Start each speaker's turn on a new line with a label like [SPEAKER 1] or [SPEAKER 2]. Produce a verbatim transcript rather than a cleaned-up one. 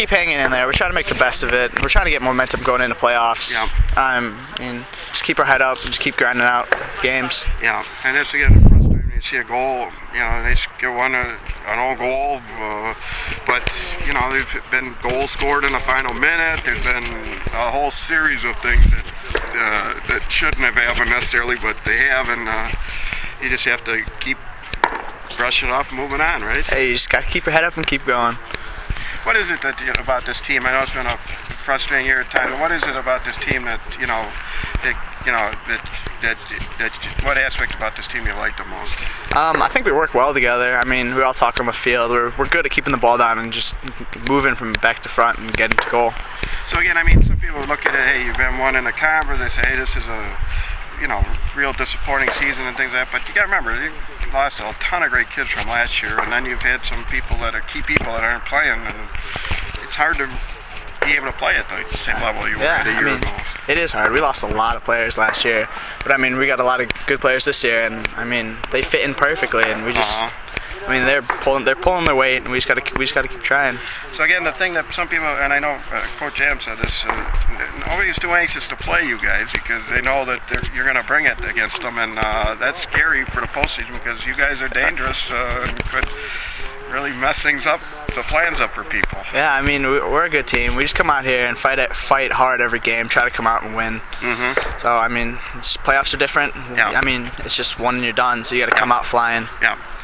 [SPEAKER 1] keep hanging in there. We're trying to make the best of it. We're trying to get momentum going into playoffs.
[SPEAKER 2] Yeah.
[SPEAKER 1] Um, and just keep our head up and just keep grinding out games.
[SPEAKER 2] Yeah, and it's again frustrating when you see a goal. You know, they get one uh, an own goal, uh, but you know, there's been goals scored in the final minute. There's been a whole series of things that uh, that shouldn't have happened necessarily, but they have, and uh, you just have to keep brushing it off, and moving on, right?
[SPEAKER 1] Hey, you just got to keep your head up and keep going.
[SPEAKER 2] What is it that you, about this team? I know it's been a frustrating year at times. But what is it about this team that you know, that you know, that that that what aspect about this team you like the most?
[SPEAKER 1] Um, I think we work well together. I mean, we all talk on the field. We're we're good at keeping the ball down and just moving from back to front and getting to goal.
[SPEAKER 2] So again, I mean, some people look at it. Hey, you've been one in the conference. They say, hey, this is a you know, real disappointing season and things like that. But you got to remember, you lost a ton of great kids from last year, and then you've had some people that are key people that aren't playing, and it's hard to be able to play at the same level you
[SPEAKER 1] yeah,
[SPEAKER 2] were at a year
[SPEAKER 1] I mean,
[SPEAKER 2] ago.
[SPEAKER 1] It is hard. We lost a lot of players last year, but I mean, we got a lot of good players this year, and I mean, they fit in perfectly, and we just.
[SPEAKER 2] Uh-huh.
[SPEAKER 1] I mean, they're pulling, they're pulling their weight, and we just got to, we just got to keep trying.
[SPEAKER 2] So again, the thing that some people, and I know uh, Coach Jam said this, uh, nobody's too anxious to play you guys because they know that you're going to bring it against them, and uh, that's scary for the postseason because you guys are dangerous uh, and could really mess things up, the plans up for people.
[SPEAKER 1] Yeah, I mean, we're a good team. We just come out here and fight it, fight hard every game, try to come out and win.
[SPEAKER 2] Mm-hmm.
[SPEAKER 1] So I mean, it's, playoffs are different.
[SPEAKER 2] Yeah.
[SPEAKER 1] I mean, it's just one and you're done, so you got to come out flying.
[SPEAKER 2] Yeah.